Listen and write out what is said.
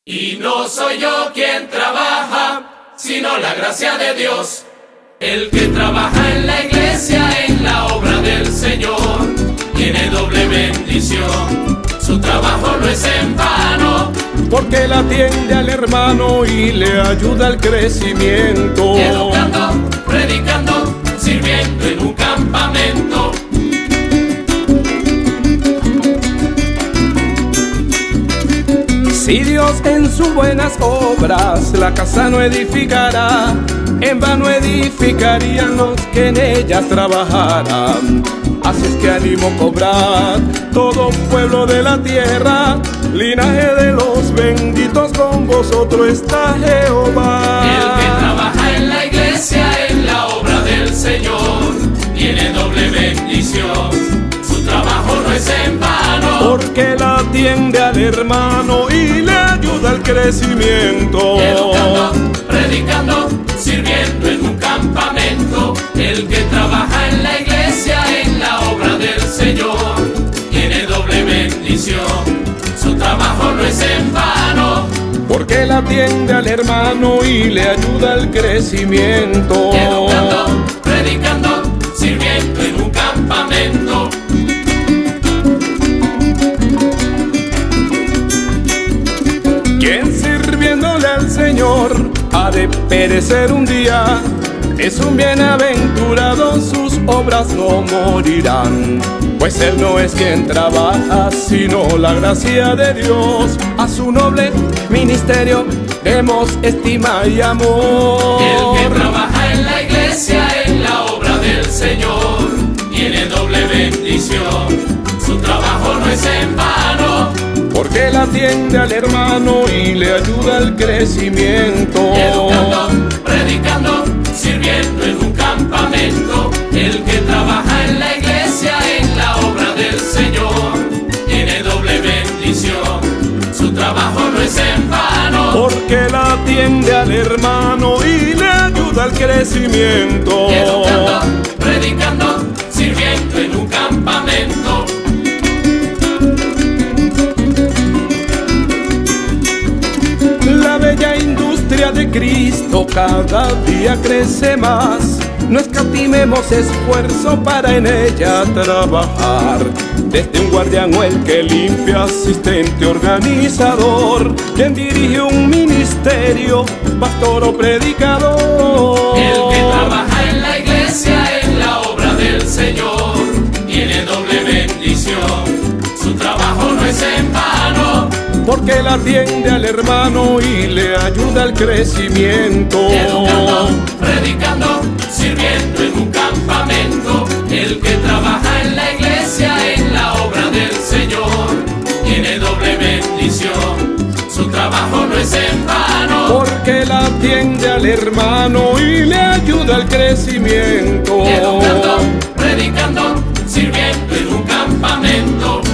Y no soy yo quien trabaja, sino la gracia de Dios. El que trabaja en la iglesia, en la obra del Señor, tiene doble bendición. Su trabajo no es en vano, porque él atiende al hermano y le ayuda al crecimiento. Educando, predicando, sirviendo en un campamento. Si Dios en sus buenas obras la casa no edificará, en vano edificarían los que en ellas trabajarán. Así es que ánimo cobrar todo pueblo de la tierra, linaje de los benditos, con vosotros está Jehová. El que trabaja en la iglesia, en la obra del Señor, tiene doble bendición. Su trabajo no es en vano, porque él atiende al hermano y le ayuda al crecimiento. Educando, predicando, sirviendo en un campamento. El que trabaja en la iglesia, en la obra del Señor, tiene doble bendición. Su trabajo no es en vano, porque él atiende al hermano y le ayuda al crecimiento. Educando, predicando, sirviendo en un campamento. Quien sirviéndole al Señor ha de perecer un día, es un bienaventurado, sus obras no morirán. Pues él no es quien trabaja, sino la gracia de Dios. A su noble ministerio demos estima y amor. El que trabaja en la iglesia, en la obra del Señor, tiene doble bendición. Su trabajo no es en vano, porque él atiende al hermano y le ayuda al crecimiento. Educando, predicando, sirviendo en un campamento. El que trabaja en la iglesia, en la obra del Señor, tiene doble bendición. Su trabajo no es en vano, porque él atiende al hermano y le ayuda al crecimiento. Educando, predicando, sirviendo en un campamento. La bella industria de Cristo cada día crece más. No escatimemos esfuerzo para en ella trabajar. Desde un guardián o el que limpia, asistente, organizador, quien dirige un ministerio, pastor o predicador. El que trabaja en la iglesia, en la obra del Señor, tiene doble bendición. Su trabajo no es en vano, porque él atiende al hermano y le ayuda al crecimiento. Educando, predicando, sirviendo en un campamento. El que trabaja en la iglesia, en la obra del Señor, tiene doble bendición. Su trabajo no es en vano, porque él atiende al hermano y le ayuda al crecimiento. Educando, predicando, sirviendo en un campamento.